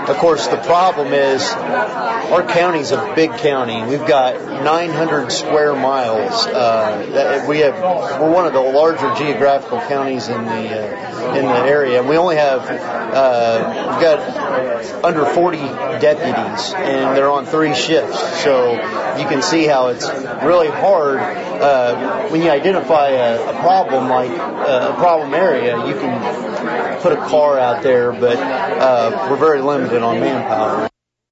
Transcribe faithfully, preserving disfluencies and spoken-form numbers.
of course, the problem is our county's a big county. We've got nine hundred square miles. Uh, that we have, we're one of the larger geographical counties in the uh, in the area. We only have uh, we've got under forty deputies, and they're on three shifts. So you can see how it's really hard uh, when you identify a, a problem like uh, a problem area. You can put a car out there, but uh, we're very limited on manpower.